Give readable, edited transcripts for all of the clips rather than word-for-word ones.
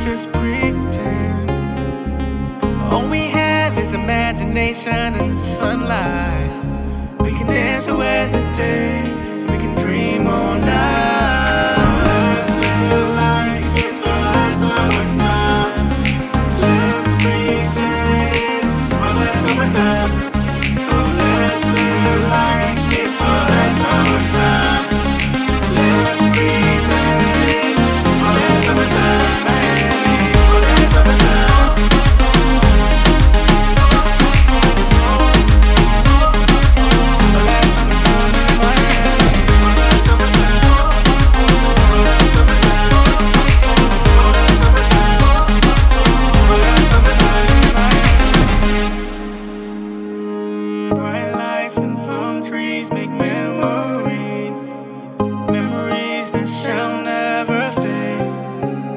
just pretend. All we have is imagination and the sunlight. We can dance away this day, we can dream all night. So let's live like it's our summertime. Let's pretend it's all that summertime. So let's live like it's all that summertime. Let's pretend it's all that summertime, Miami, all that summertime. All that summertime in Miami, all that summertime. All that summertime. All that summertime. All that summertime in Miami. Bright lights and palm trees make memories, memories that shall never fade.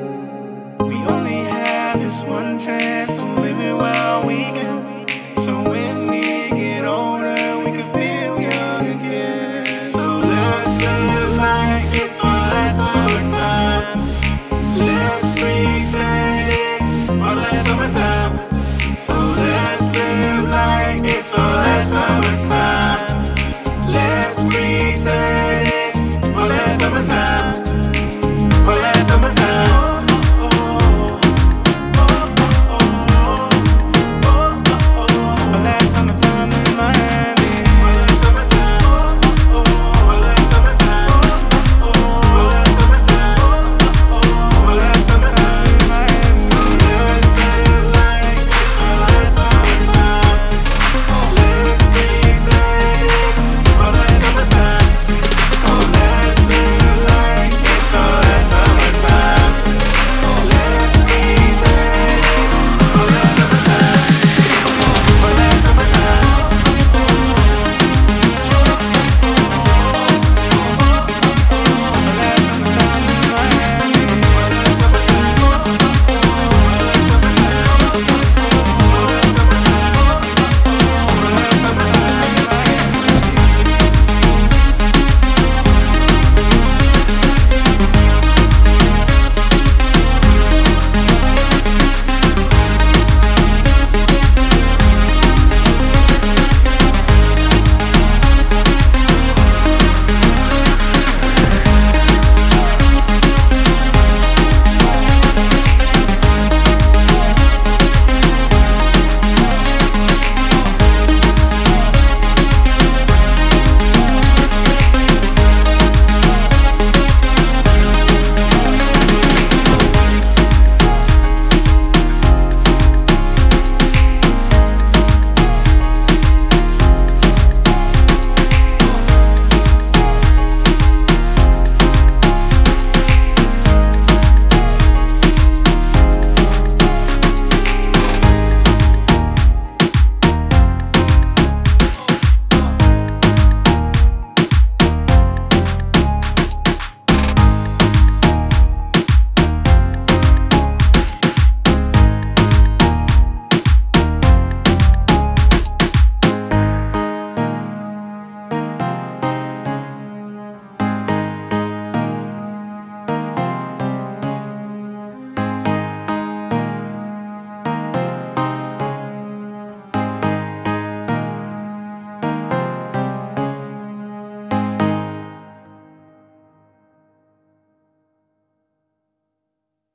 We only have this one chance to live it while we can. So